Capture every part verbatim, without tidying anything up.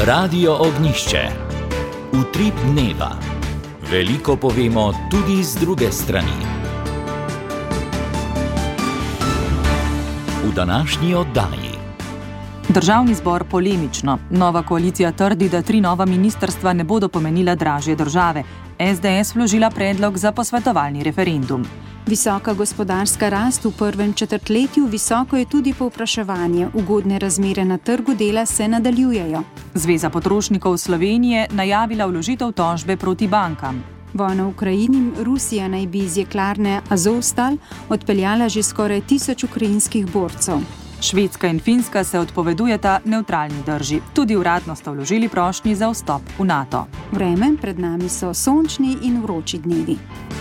Radio Ognjišče. Utrip dneva. Veliko povemo tudi z druge strani. V današnji oddaji. Državni zbor polemično. Nova koalicija trdi, da tri nova ministrstva ne bodo pomenila dražje države. es de es vložila predlog za posvetovalni referendum. Visoka gospodarska rast v prvem četrtletju, visoko je tudi povpraševanje. Ugodne razmere na trgu dela se nadaljujejo. Zveza potrošnikov Slovenije najavila vložitev tožbe proti bankam. Vojna v Ukrajini, Rusija naj bi iz jeklarne Azovstal odpeljala že skoraj tisoč ukrajinskih borcev. Švedska in Finska se odpovedujeta nevtralni drži. Tudi uradno sta vložili prošnji za vstop v NATO. Vreme, pred nami so sončni in vroči dnevi.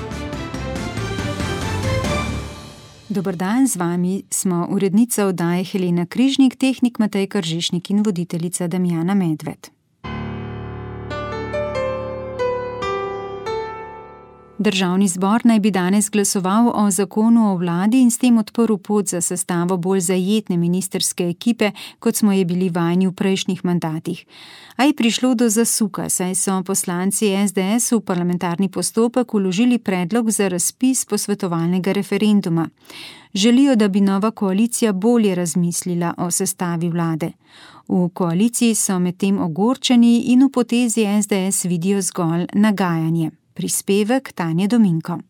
Dober dan, z vami smo urednica oddaje Helena Križnik, tehnik Matej Kržišnik in voditeljica Damjana Medved. Državni zbor naj bi danes glasoval o zakonu o vladi in s tem odprl pot za sestavo bolj zajetne ministrske ekipe, kot smo je bili vajeni v prejšnjih mandatih. A je prišlo do zasuka, saj so poslanci es de es v parlamentarni postopek vložili predlog za razpis posvetovalnega referenduma. Želijo, da bi nova koalicija bolje razmislila o sestavi vlade. V koaliciji so medtem ogorčeni in v potezi es de es vidijo zgolj nagajanje. Prispevek Tanje Dominko.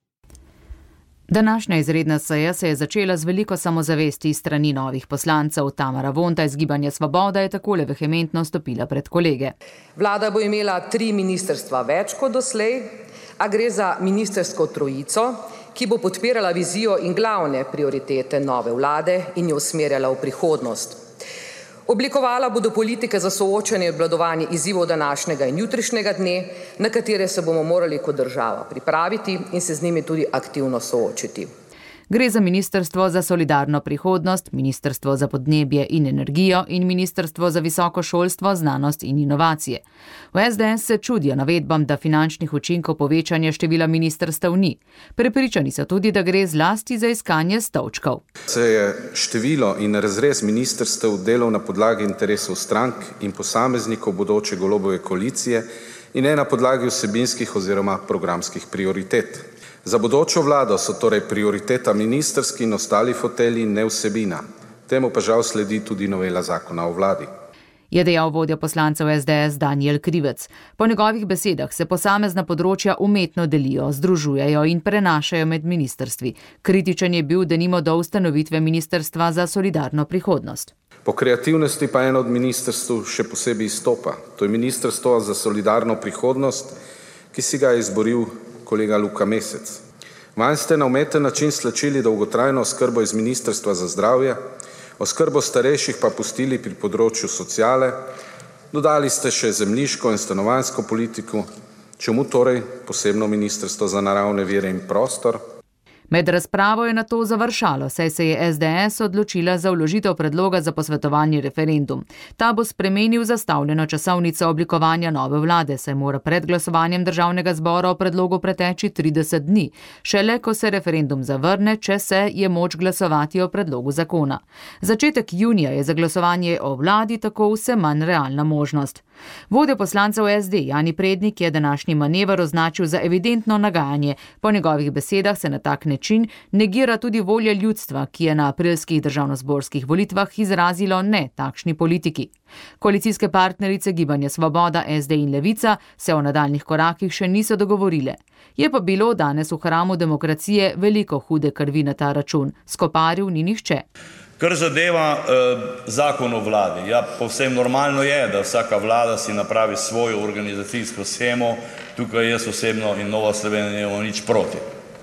Današnja izredna seja se je začela z veliko samozavesti strani novih poslancev. Tamara Vonta iz Gibanja Svoboda je takole vehementno stopila pred kolege. Vlada bo imela tri ministrstva več kot doslej, a gre za ministrsko trojico, ki bo podpirala vizijo in glavne prioritete nove vlade in jo usmerjala v prihodnost. Oblikovala bodo politike za soočanje in obvladovanje izzivov današnjega in jutrišnjega dne, na katere se bomo morali kot država pripraviti in se z njimi tudi aktivno soočiti. Gre za Ministrstvo za solidarno prihodnost, Ministrstvo za podnebje in energijo in Ministrstvo za visoko šolstvo, znanost in inovacije. V es de es se čudijo navedbam, da finančnih učinkov povečanja števila ministrstev ni. Prepričani so tudi, da gre zlasti za iskanje stolčkov. Se je število in razrez ministrstev delal na podlagi interesov strank in posameznikov bodoče Golobove koalicije in ne na podlagi vsebinskih oziroma programskih prioritet. Za bodočo vlado so torej prioriteta ministrski in ostali fotelji, ne vsebina. Temu pa žal sledi tudi novela zakona o vladi. Je dejal vodja poslancev es de es Danijel Krivec. Po njegovih besedah se posamezna področja umetno delijo, združujejo in prenašajo med ministrstvi. Kritičen je bil denimo do ustanovitve Ministrstva za solidarno prihodnost. Po kreativnosti pa eno od ministrstv še posebej izstopa. To je Ministrstvo za solidarno prihodnost, ki si ga je izboril kolega Luka Mesec. Vanj ste na umeten način stlačili dolgotrajno oskrbo iz Ministrstva za zdravje, oskrbo starejših pa pustili pri področju sociale, dodali ste še zemljiško in stanovanjsko politiko, čemu torej posebno Ministrstvo za naravne vire in prostor? Med razpravo je nato završalo, saj se je es de es odločila za vložitev predloga za posvetovalni referendum. Ta bo spremenil zastavljeno časovnico oblikovanja nove vlade, saj mora pred glasovanjem državnega zbora o predlogu preteči trideset dni. Šele ko se referendum zavrne, če se je moč glasovati o predlogu zakona. Začetek junija je za glasovanje o vladi tako vse manj realna možnost. Vodja poslancev es de Jani Prednik je današnji manever označil za evidentno nagajanje. Po njegovih besedah se na tak način negira tudi volja ljudstva, ki je na aprilskih državnozborskih volitvah izrazilo ne takšni politiki. Koalicijske partnerice Gibanja Svoboda, es de in Levica se o nadaljnih korakih še niso dogovorile. Je pa bilo danes v hramu demokracije veliko hude krvi na ta račun. Skoparil ni nihče. Kar zadeva eh, zakon o vladi. Ja, povsem normalno je, da vsaka vlada si napravi svojo organizacijsko shemo. Tukaj jaz osebno in Nova Slovenija nimamo nič proti.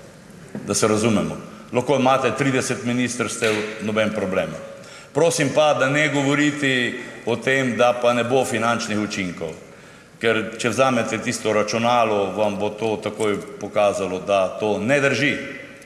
Da se razumemo. Lahko imate trideset ministrstev, noben problem. Prosim pa, da ne govoriti o tem, da pa ne bo finančnih učinkov. Ker če vzamete tisto računalo, vam bo to takoj pokazalo, da to ne drži.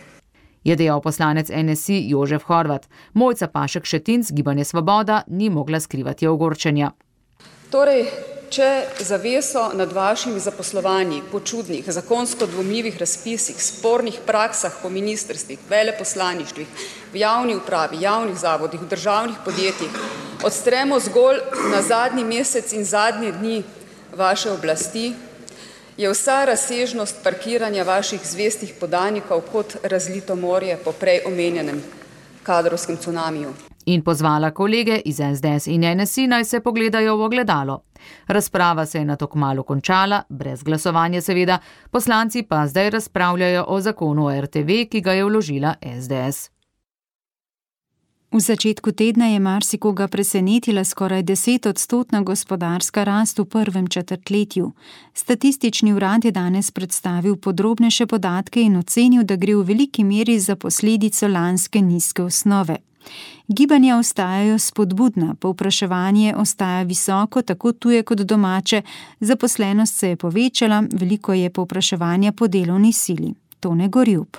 Je dejal poslanec en es i Jožef Horvat. Mojca Pašek Šetinc, Gibanje Svoboda, ni mogla skrivati ogorčenja. Torej, če zaveso nad vašimi zaposlovanji po čudnih, zakonsko dvomljivih razpisih, spornih praksah po ministrstvih, veleposlaništvih, v javni upravi, javnih zavodih, v državnih podjetjih, odstremo zgolj na zadnji mesec in zadnje dni vaše oblasti, je vsa razsežnost parkiranja vaših zvestih podanikov kot razlito morje po prej omenjenem kadrovskem cunamiju. In pozvala kolege iz es de es in en es i naj se pogledajo v ogledalo. Razprava se je nato kmalu končala, brez glasovanja seveda, poslanci pa zdaj razpravljajo o zakonu o er te ve, ki ga je vložila es de es. V začetku tedna je marsikoga presenetila skoraj desetodstotna gospodarska rast v prvem četrtletju. Statistični urad je danes predstavil podrobnejše podatke in ocenil, da gre v veliki meri za posledico lanske nizke osnove. Gibanja ostajajo spodbudna, povpraševanje ostaja visoko, tako tuje kot domače, zaposlenost se je povečala, veliko je povpraševanja po delovni sili. Tone Gorjup.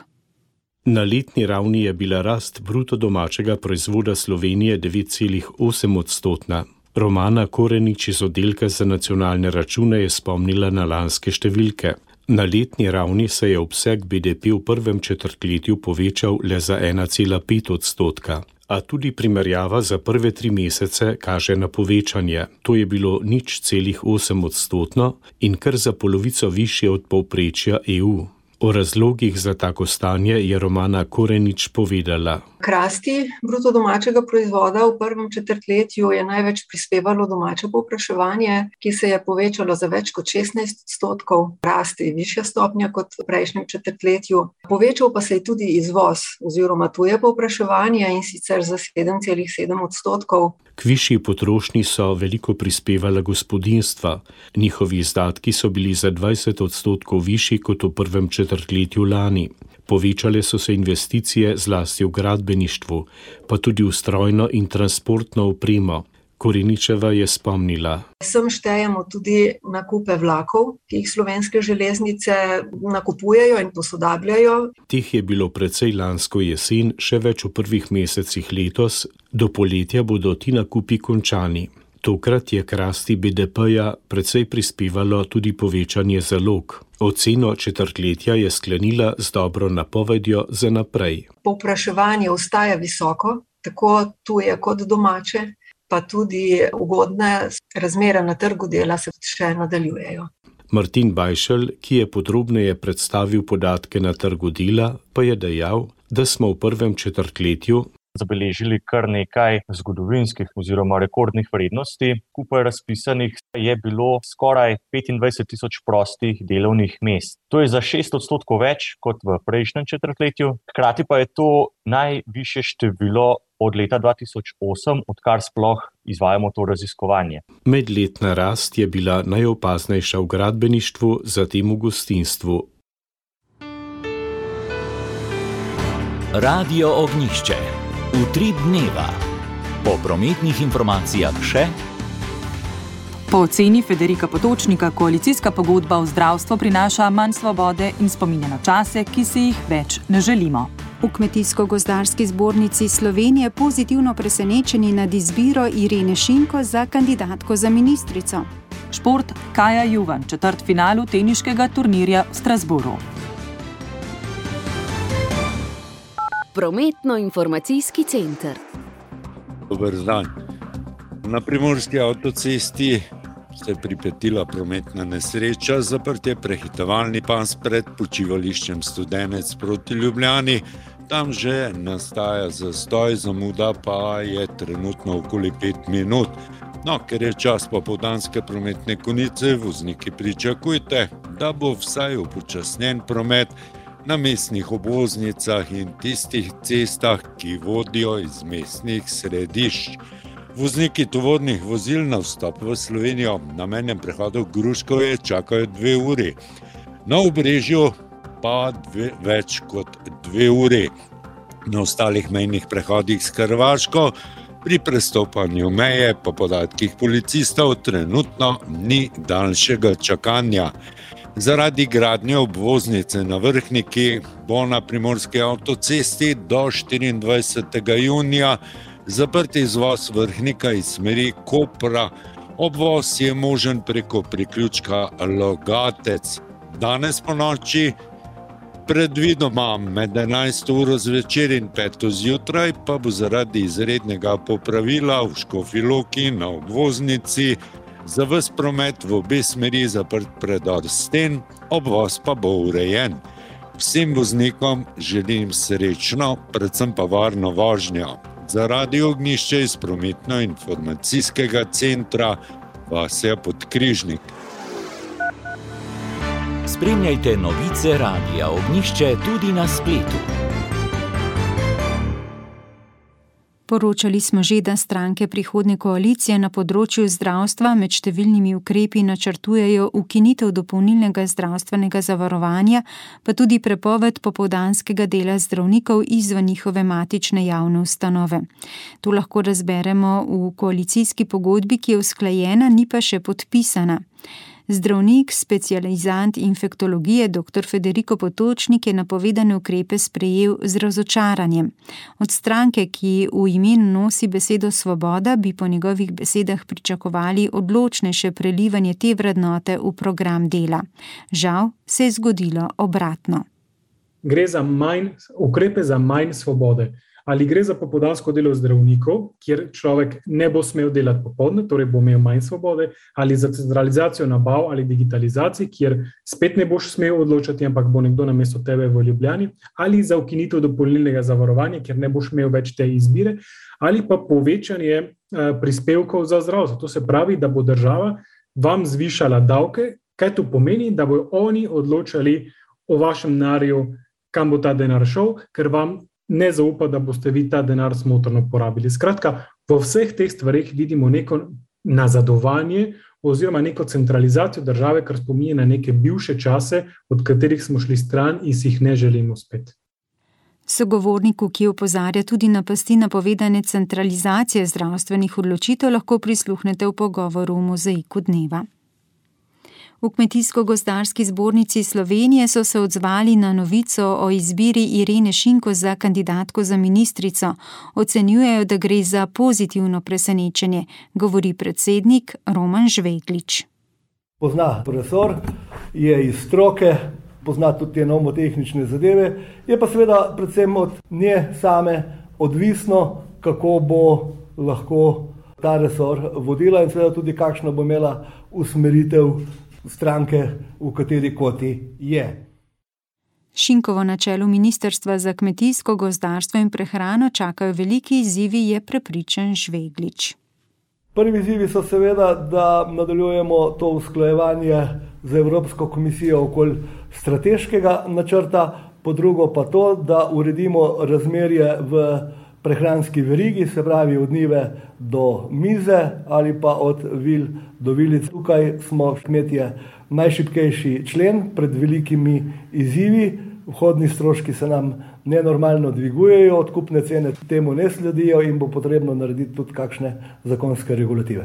Na letni ravni je bila rast bruto domačega proizvoda Slovenije devet celih osem odstotna. Romana Korenič iz oddelka za nacionalne račune je spomnila na lanske številke. Na letni ravni se je obseg be de pe v prvem četrtletju povečal le za ena cela pet odstotka. A tudi primerjava za prve tri mesece kaže na povečanje. To je bilo nič celih osem odstotno in kar za polovico višje od povprečja e u. O razlogih za tako stanje je Romana Korenič povedala. K rasti bruto domačega proizvoda v prvem četrtletju je največ prispevalo domače povpraševanje, ki se je povečalo za več kot šestnajst odstotkov, rasti višja stopnja kot v prejšnjem četrtletju. Povečal pa se je tudi izvoz oziroma tuje povpraševanje in sicer za sedem celih sedem odstotkov. K višji potrošnji so veliko prispevala gospodinjstva. Njihovi izdatki so bili za dvajset odstotkov višji kot v prvem četrtletju lani. Povečale so se investicije zlasti v gradbeništvu, pa tudi v strojno in transportno opremo. Koreničeva je spomnila. Sem štejemo tudi nakupe vlakov, ki jih slovenske železnice nakupujejo in posodabljajo. Teh je bilo precej lansko jesen, še več v prvih mesecih letos, do poletja bodo ti nakupi končani. Tokrat je k rasti be de peja precej prispevalo tudi povečanje zalog. Oceno četrtletja je sklenila z dobro napovedjo za naprej. Povpraševanje ostaja visoko, tako tuje kot domače, pa tudi ugodne razmere na trgu dela se še nadaljujejo. Martin Bajšel, ki je podrobneje predstavil podatke na trgu dela, pa je dejal, da smo v prvem četrtletju zabeležili kar nekaj zgodovinskih oziroma rekordnih vrednosti. Skupaj razpisanih je bilo skoraj petindvajset tisoč prostih delovnih mest. To je za šest odstotkov več kot v prejšnjem četrtletju. Hkrati pa je to najvišje število od leta dva tisoč osem, odkar sploh izvajamo to raziskovanje. Medletna rast je bila najopaznejša v gradbeništvu, zatem v gostinstvu. Radio Ognjišče. Utrip dneva. Po prometnih informacijah še. Po oceni Federika Potočnika koalicijska pogodba v zdravstvo prinaša manj svobode in spominja na čase, ki si jih več ne želimo. V Kmetijsko-gozdarski zbornici Slovenije pozitivno presenečeni nad izbiro Irene Šinko za kandidatko za ministrico. Šport Kaja Juvan, četrtfinalu teniškega turnirja v Strasbourgu. Prometno-informacijski center. Dober dan. Na primorski avtocesti se je pripetila prometna nesreča, zaprt je prehitevalni pas pred počivališčem Studenec proti Ljubljani. Tam že nastaja zastoj, zamuda pa je trenutno okoli pet minut. No, ker je čas popoldanske prometne konice, vozniki pričakujte, da bo vsaj upočasnjen promet na mestnih obvoznicah in tistih cestah, ki vodijo iz mestnih središč. Vozniki tovornih vozil na vstop v Slovenijo na mejnem prehodu Gruškovje čakajo dve uri. Na Obrežju pa dve, več kot dve uri. Na ostalih mejnih prehodih s Hrvaško pri prestopanju meje po podatkih policistov trenutno ni daljšega čakanja. Zaradi gradnje obvoznice na Vrhniki bo na primorski avtocesti do štiriindvajsetega junija zaprt izvoz Vrhnika iz smeri Kopra. Obvoz je možen preko priključka Logatec. Danes po noči Predvidoma med enajsto uro zvečer in peto zjutraj pa bo zaradi izrednega popravila v Škofji Loki na obvoznici za ves promet v obe smeri zaprt predor sten, obvoz pa bo urejen. Vsem voznikom želim srečno, predvsem pa varno vožnjo. Za Radio Ognjišče iz prometno-informacijskega centra Vasja Podkrižnik. Spremljajte novice Radia Ognjišče tudi na spletu. Poročali smo že, da stranke prihodnje koalicije na področju zdravstva med številnimi ukrepi načrtujejo ukinitev dopolnilnega zdravstvenega zavarovanja, pa tudi prepoved popoldanskega dela zdravnikov izven njihove matične javne ustanove. To lahko razberemo v koalicijski pogodbi, ki je usklajena, ni pa še podpisana. Zdravnik, specializant infektologije dr. Federico Potočnik je napovedane ukrepe sprejel z razočaranjem. Od stranke, ki v imenu nosi besedo Svoboda, bi po njegovih besedah pričakovali odločnejše prelivanje te vrednote v program dela. Žal se je zgodilo obratno. Gre za manj, ukrepe za manj svobode. Ali gre za popoldansko delo zdravnikov, kjer človek ne bo smel delati popoldne, torej bo imel manj svobode, ali za centralizacijo nabav ali digitalizaciji, kjer spet ne boš smel odločati, ampak bo nekdo namesto tebe v Ljubljani, ali za ukinitev dopolnilnega zavarovanja, kjer ne boš imel več te izbire, ali pa povečanje prispevkov za zdravstvo. To se pravi, da bo država vam zvišala davke, kaj to pomeni, da bojo oni odločali o vašem denarju, kam bo ta denar šel, ker vam ne zaupa, da boste vi ta denar smotrno porabili. Skratka, v vseh teh stvareh vidimo neko nazadovanje oziroma neko centralizacijo države, kar spominja na neke bivše čase, od katerih smo šli stran in si jih ne želimo spet. Sogovorniku, ki opozarja tudi na pasti napovedane centralizacije zdravstvenih odločitev, lahko prisluhnete v pogovoru v Mozaiku dneva. V Kmetijsko-gozdarski zbornici Slovenije so se odzvali na novico o izbiri Irene Šinko za kandidatko za ministrico. Ocenjujejo, da gre za pozitivno presenečenje, govori predsednik Roman Žveglič. Pozna resor, je iz stroke, pozna tudi te nomotehnične zadeve, je pa seveda predvsem od nje same odvisno, kako bo lahko ta resor vodila in seveda tudi kakšno bo imela usmeritev stranke, v kateri kvoti je. Šinkovo na čelu Ministrstva za kmetijsko, gozdarstvo in prehrano čakajo veliki izzivi, je prepričan Žveglič. Prvi izzivi so seveda, da nadaljujemo to usklajevanje z Evropsko komisijo okoli strateškega načrta, po drugo pa to, da uredimo razmerje v prehranski verigi, se pravi od njive do mize ali pa od vil do vilic. Tukaj smo kmetje najšibkejši člen pred velikimi izzivi. Vhodni stroški se nam nenormalno dvigujejo, odkupne cene temu ne sledijo in bo potrebno narediti tudi kakšne zakonske regulative.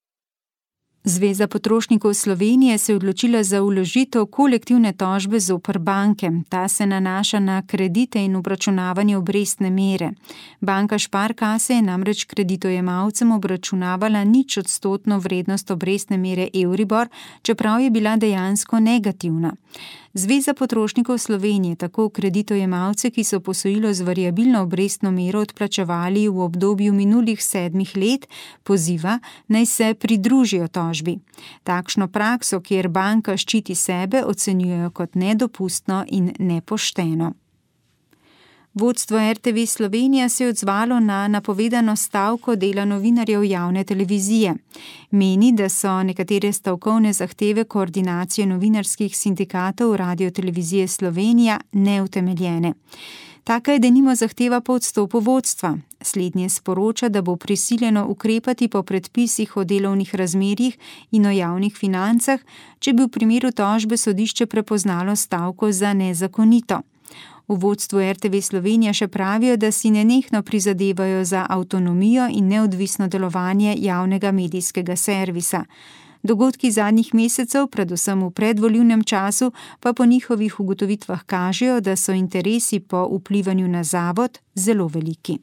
Zveza potrošnikov Slovenije se je odločila za vložitev kolektivne tožbe zoper banke. Ta se nanaša na kredite in obračunavanje obrestne mere. Banka Sparkasse je namreč kreditojemalcem obračunavala nič odstotno vrednost obrestne mere Euribor, čeprav je bila dejansko negativna. Zveza potrošnikov Slovenije tako kreditojemalce, ki so posojilo z variabilno obrestno mero odplačevali v obdobju minulih sedmih let, poziva, naj se pridružijo tožbi. Takšno prakso, kjer banka ščiti sebe, ocenjujejo kot nedopustno in nepošteno. Vodstvo R T V Slovenija se je odzvalo na napovedano stavko dela novinarjev javne televizije. Meni, da so nekatere stavkovne zahteve koordinacije novinarskih sindikatov Radiotelevizije Slovenija neutemeljene. Taka je denimo zahteva po odstopu vodstva. Slednje sporoča, da bo prisiljeno ukrepati po predpisih o delovnih razmerjih in o javnih financah, če bi v primeru tožbe sodišče prepoznalo stavko za nezakonito. V vodstvu R T V Slovenija še pravijo, da si nenehno prizadevajo za avtonomijo in neodvisno delovanje javnega medijskega servisa. Dogodki zadnjih mesecev, predvsem v predvolilnem času, pa po njihovih ugotovitvah kažejo, da so interesi po vplivanju na zavod zelo veliki.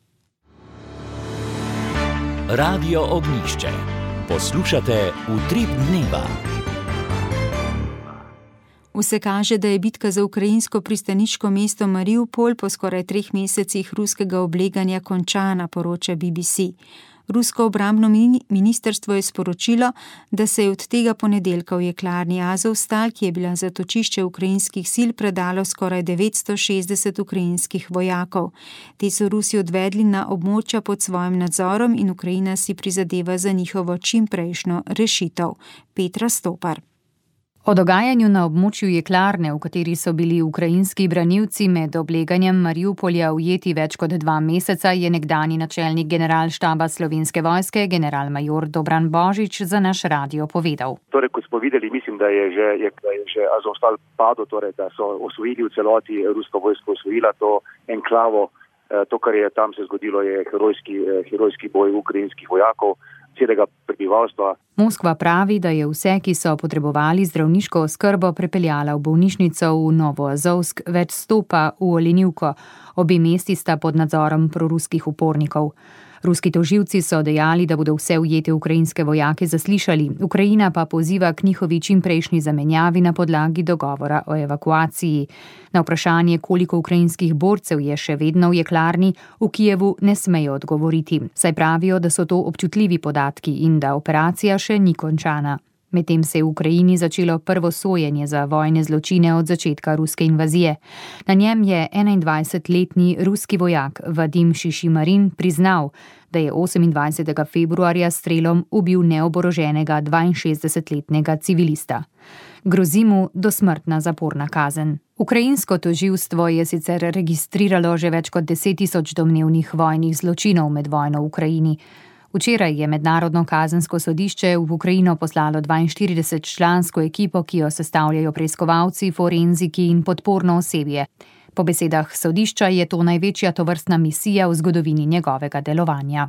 Radio Ognjišče. Poslušate Utrip dneva. Vse kaže, da je bitka za ukrajinsko pristaniško mesto Mariupol po skoraj treh mesecih ruskega obleganja končana, poroča B B C. Rusko obrambno ministrstvo je sporočilo, da se je od tega ponedeljka v jeklarni Azovstal, ki je bila zatočišče ukrajinskih sil, predalo skoraj devetsto šestdeset ukrajinskih vojakov. Te so Rusi odvedli na območja pod svojim nadzorom in Ukrajina si prizadeva za njihovo čimprejšnjo rešitev. Petra Stopar. O dogajanju na območju jeklarne, v kateri so bili ukrajinski branilci med obleganjem Mariupolja ujeti več kot dva meseca, je nekdanji načelnik generalštaba Slovenske vojske, generalmajor Dobran Božič, za naš radio povedal. Torej, kot smo videli, mislim, da je že, je, da je že Azovstal padel, torej, da so osvojili v celoti, rusko vojsko osvojila to enklavo. To, kar je tam se zgodilo, je herojski, herojski boj ukrajinskih vojakov, celega prebivalstva. Moskva pravi, da je vse, ki so potrebovali zdravniško oskrbo, prepeljala v bolnišnico v Novoazovsk, več sto pa v Olenivko. Obe mesti sta pod nadzorom proruskih upornikov. Ruski tožilci so dejali, da bodo vse ujete ukrajinske vojake zaslišali. Ukrajina pa poziva k njihovi čimprejšnji zamenjavi na podlagi dogovora o evakuaciji. Na vprašanje, koliko ukrajinskih borcev je še vedno v jeklarni, v Kijevu ne smejo odgovoriti. Saj pravijo, da so to občutljivi podatki in da operacija še ni končana. Medtem se je v Ukrajini začelo prvo sojenje za vojne zločine od začetka ruske invazije. Na njem je enaindvajsetletni ruski vojak Vadim Šišimarin priznal, da je osemindvajsetega februarja s strelom ubil neoboroženega dvainšestdesetletnega civilista. Grozi mu dosmrtna zaporna kazen. Ukrajinsko tožilstvo je sicer registriralo že več kot deset tisoč domnevnih vojnih zločinov med vojno v Ukrajini. Včeraj je Mednarodno kazensko sodišče v Ukrajino poslalo dvainštiridesetčlansko ekipo, ki jo sestavljajo preiskovalci, forenziki in podporno osebje. Po besedah sodišča je to največja tovrstna misija v zgodovini njegovega delovanja.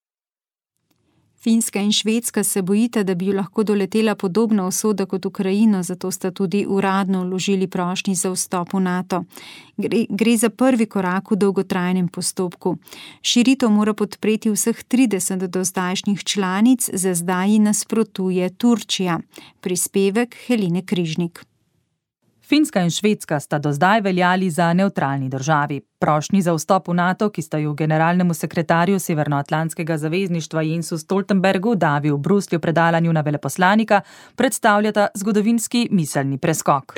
Finska in Švedska se bojita, da bi jo lahko doletela podobna usoda kot Ukrajino, zato sta tudi uradno vložili prošnji za vstop v NATO. Gre, gre za prvi korak v dolgotrajnem postopku. Širitev mora podpreti vseh trideset do zdajšnjih članic, za zdaj ji nasprotuje Turčija. Prispevek Helene Križnik. Finska in Švedska sta do zdaj veljali za nevtralni državi. Prošnji za vstop v NATO, ki sta ju generalnemu sekretarju Severnoatlantskega zavezništva Jensu Stoltenbergu davi v Bruslju predalanju na veleposlanika, predstavljata zgodovinski miselni preskok.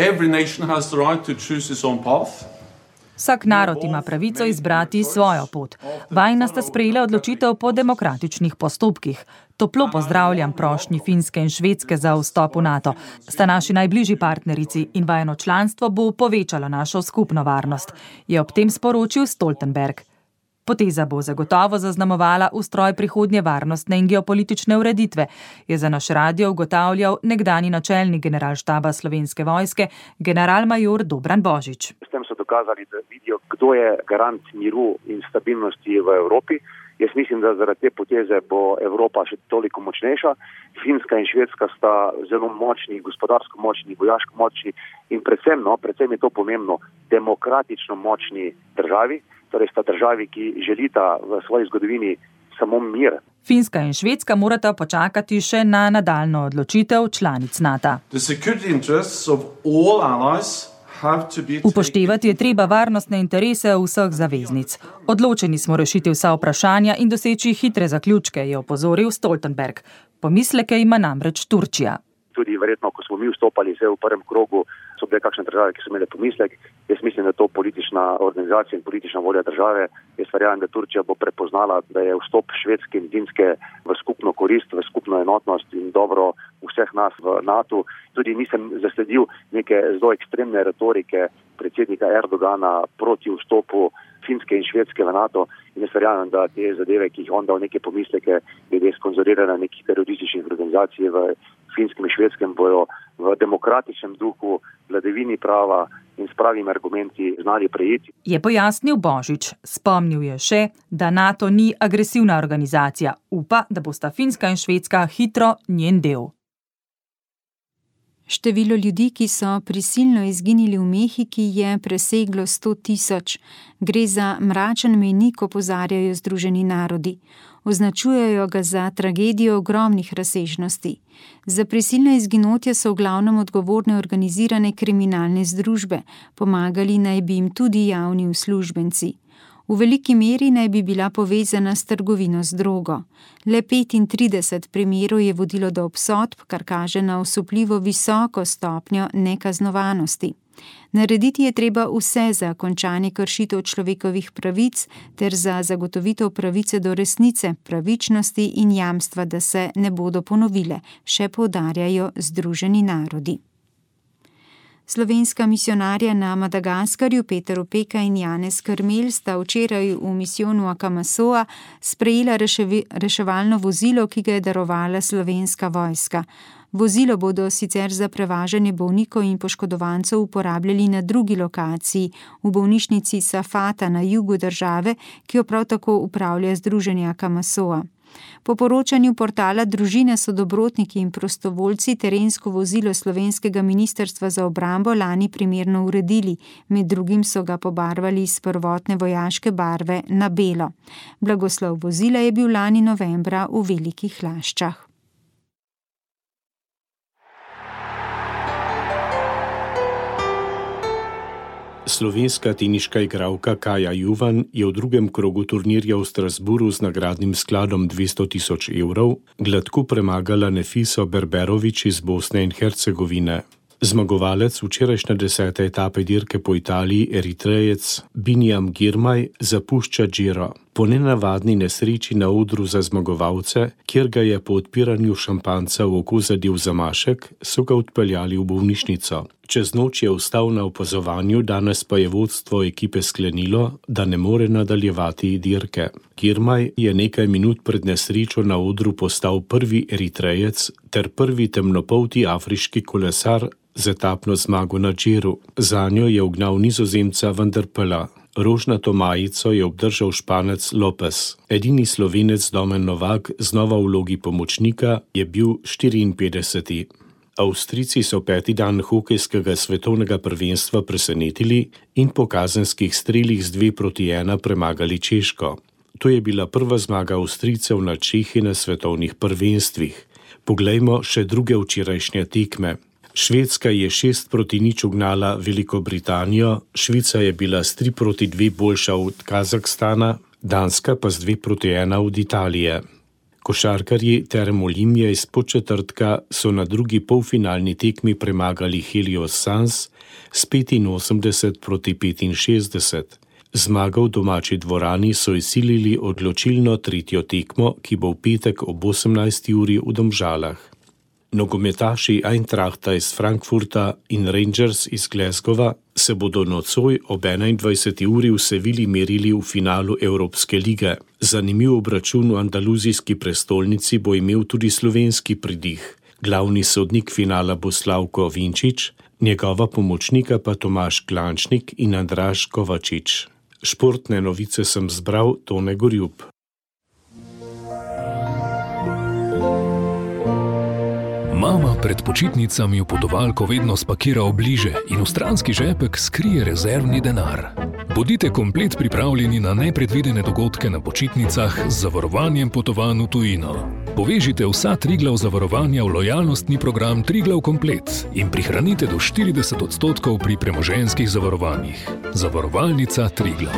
Vsak narod ima pravico izbrati svojo pot. Vajina sta sprejela odločitev po demokratičnih postopkih. Toplo pozdravljam prošnji Finske in Švedske za vstop v NATO. Sta naši najbližji partnerici in vajino članstvo bo povečalo našo skupno varnost, je ob tem sporočil Stoltenberg. Poteza bo zagotovo zaznamovala ustroj prihodnje varnostne in geopolitične ureditve, je za naš radio ugotavljal nekdanji načelnik generalštaba Slovenske vojske, generalmajor Dobran Božič. S tem so dokazali, da vidijo, kdo je garant miru in stabilnosti v Evropi. Jaz mislim, da zaradi te poteze bo Evropa še toliko močnejša. Finska in Švedska sta zelo močni, gospodarsko močni, vojaško močni in predvsem, no, predvsem je to pomembno, demokratično močni državi. Torej sta državi, ki želita v svoji zgodovini samo mir. Finska in Švedska morata počakati še na nadaljnjo odločitev članic NATO. Upoštevati je treba varnostne interese vseh zaveznic. Odločeni smo rešiti vsa vprašanja in doseči hitre zaključke, je opozoril Stoltenberg. Pomisleke ima namreč Turčija. Tudi verjetno, ko smo mi vstopali v prvem krogu, so bile kakšne države, ki so imele pomislek. Jaz mislim, da je to politična organizacija in politična volja države. Jaz verjamem, da Turčija bo prepoznala, da je vstop Švedske in Finske v skupno korist, v skupno enotnost in dobro vseh nas v NATO. Tudi nisem zasledil neke zelo ekstremne retorike predsednika Erdogana proti vstopu Finske in Švedske v NATO. In jaz verjamem, da te zadeve, ki jih on dal neke pomisleke, glede sponzoriranja nekih terorističnih organizacij v Finskem in Švedskem, bojo v demokratičnem duhu, vladavini prava in s pravimi argumenti znali prejeti. Je pojasnil Božič. Spomnil je še, da NATO ni agresivna organizacija. Upa, da bosta Finska in Švedska hitro njen del. Število ljudi, ki so prisilno izginili v Mehiki, je preseglo sto tisoč. Gre za mračen mejnik, opozarjajo Združeni narodi. Označujejo ga za tragedijo ogromnih razsežnosti. Za prisilne izginotja so v glavnem odgovorne organizirane kriminalne združbe, pomagali naj bi jim tudi javni uslužbenci. V veliki meri naj bi bila povezana s trgovino z drogo. Le petintrideset primerov je vodilo do obsodb, kar kaže na osupljivo visoko stopnjo nekaznovanosti. Narediti je treba vse za končanje kršitev človekovih pravic ter za zagotovitev pravice do resnice, pravičnosti in jamstva, da se ne bodo ponovile, še poudarjajo Združeni narodi. Slovenska misionarja na Madagaskarju Peter Opeka in Janez Krmelj sta včeraj v misijonu Akamasoa sprejela reševi, reševalno vozilo, ki ga je darovala slovenska vojska. Vozilo bodo sicer za prevažanje bolnikov in poškodovancev uporabljali na drugi lokaciji, v bolnišnici Safata na jugu države, ki jo prav tako upravlja Združenje Akamasoa. Po poročanju portala Družine so dobrotniki in prostovoljci terensko vozilo slovenskega ministrstva za obrambo lani primerno uredili, med drugim so ga pobarvali iz prvotne vojaške barve na belo. Blagoslov vozila je bil lani novembra v Velikih Laščah. Slovenska teniška igralka Kaja Juvan je v drugem krogu turnirja v Strasburu z nagradnim skladom dvesto tisoč evrov gladko premagala Nefiso Berberović iz Bosne in Hercegovine. Zmagovalec včerajšnje desete etape dirke po Italiji, Eritrejec Binjam Girmay, zapušča Giro. Po nenavadni nesreči na odru za zmagovalce, kjer ga je po odpiranju šampanca v oko zadel zamašek, so ga odpeljali v bolnišnico. Čez noč je ostal na opazovanju, danes pa je vodstvo ekipe sklenilo, da ne more nadaljevati dirke. Girmay je nekaj minut pred nesrečo na odru postal prvi Eritrejec ter prvi temnopolti afriški kolesar z etapno zmago na Giru. Zanjo je ugnal Nizozemca Van der Poela. Rožnato majico je obdržal Španec Lopez. Edini Slovenec Domen Novak, znova v vlogi pomočnika, je bil štiriinpetdeseti. Avstrijci so peti dan hokejskega svetovnega prvenstva presenetili in po kazenskih strelih z dve proti ena premagali Češko. To je bila prva zmaga Avstrijcev nad Čehi na svetovnih prvenstvih. Poglejmo še druge včerajšnje tekme. Švedska je šest proti nič ugnala Veliko Britanijo, Švica je bila s tri proti dve boljša od Kazahstana, Danska pa z dve proti ena od Italije. Košarkarji Terem Olimje iz Podčetrtka so na drugi polfinalni tekmi premagali Helios Sans s petinosemdeset proti petinšestdeset. Zmago v domači dvorani so izsilili odločilno tretjo tekmo, ki bo v petek ob osemnajsti uri v Domžalah. Nogometaši Eintrachta iz Frankfurta in Rangers iz Glasgowa se bodo nocoj ob enaindvajseti uri v Sevili merili v finalu Evropske lige. Zanimiv obračun v andaluzijski prestolnici bo imel tudi slovenski pridih. Glavni sodnik finala bo Slavko Vinčič, njegova pomočnika pa Tomaž Klančnik in Andraž Kovačič. Športne novice sem zbral Tone Gorjub. Mama pred počitnicami v potovalko vedno spakira obliže in v stranski žepek skrije rezervni denar. Bodite komplet pripravljeni na nepredvidene dogodke na počitnicah z zavarovanjem potovanj v tujino. Povežite vsa Triglav zavarovanja v lojalnostni program Triglav Komplet in prihranite do štirideset odstotkov pri premoženjskih zavarovanjih. Zavarovalnica Triglav.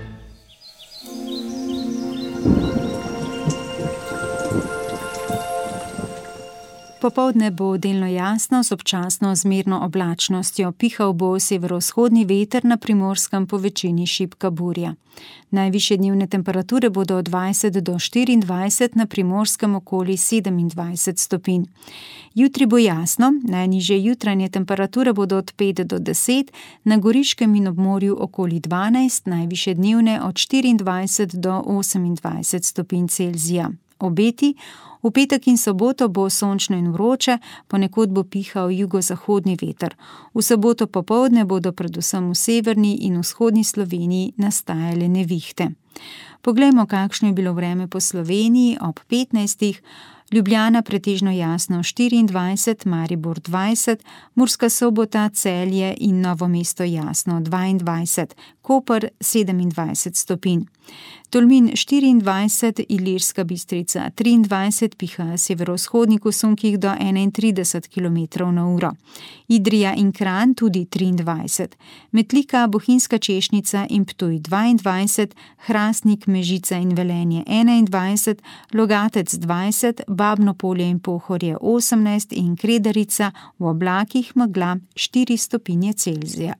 Popoldne bo delno jasno z občasno zmerno oblačnostjo, pihal bo severovzhodni veter, na Primorskem po večini šibka burja. Najvišje dnevne temperature bodo od dvajset do štiriindvajset, na Primorskem okoli sedemindvajset stopinj. Jutri bo jasno, najnižje jutranje temperature bodo od pet do deset, na Goriškem in ob morju okoli dvanajst, najvišje dnevne od štiriindvajset do osemindvajset stopinj Celzija. Obeti: v petek in soboto bo sončno in vroče, ponekod bo pihal jugozahodni veter. V soboto popoldne bodo predvsem v severni in vzhodni Sloveniji nastajale nevihte. Poglejmo, kakšno je bilo vreme po Sloveniji ob petnajstih. Ljubljana pretežno jasno štiriindvajset, Maribor dvajset, Murska Sobota, Celje in Novo mesto jasno dvaindvajset, Koper sedemindvajset stopinj. Tolmin štiriindvajset, Ilirska Bistrica triindvajset, piha severovzhodnik v sunkih do enaintrideset kilometrov na uro. Idrija in Kranj tudi triindvajset, Metlika, Bohinjska Češnica in Ptuj dvaindvajset, Hrastnik, Mežica in Velenje enaindvajset, Logatec dvajset, Babno Polje in Pohorje osemnajst in Kredarica v oblakih megla štiri stopinje Celzija.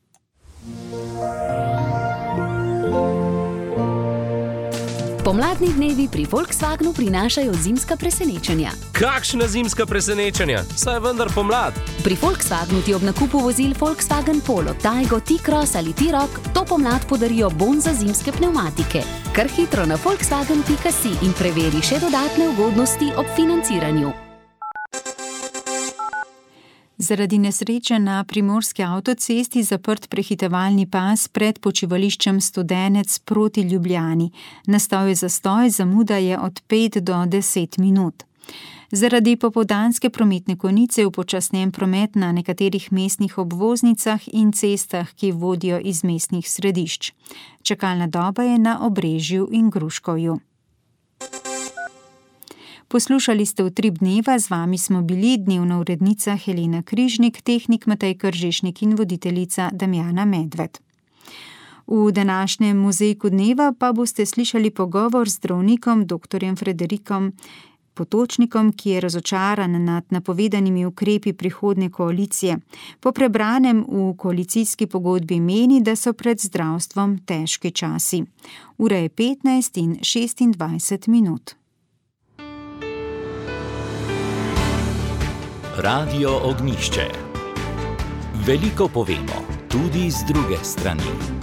Pomladni dnevi pri Volkswagenu prinašajo zimska presenečenja. Kakšna zimska presenečenja? Saj je vendar pomlad. Pri Volkswagenu ti ob nakupu vozil Volkswagen Polo, Taigo, T-Cross ali T-Roc to pomlad podarijo bon za zimske pnevmatike. Kar hitro na volkswagen pika si in preveri še dodatne ugodnosti ob financiranju. Zaradi nesreče na primorski avtocesti zaprt prehitevalni pas pred počivališčem Studenec proti Ljubljani. Nastal je zastoj, zamuda je od pet do deset minut. Zaradi popoldanske prometne konice je upočasnjen promet na nekaterih mestnih obvoznicah in cestah, ki vodijo iz mestnih središč. Čakalna doba je na Obrežju in Gruškovju. Poslušali ste Utrip dneva, z vami smo bili dnevna urednica Helena Križnik, tehnik Matej Kržišnik in voditeljica Damjana Medved. V današnjem muzejku dneva pa boste slišali pogovor z zdravnikom doktorjem Frederikom Potočnikom, ki je razočaran nad napovedanimi ukrepi prihodnje koalicije. Po prebranem v koalicijski pogodbi meni, da so pred zdravstvom težki časi. Ura je petnajst in šestindvajset minut. Radio Ognjišče. Veliko povemo, tudi z druge strani.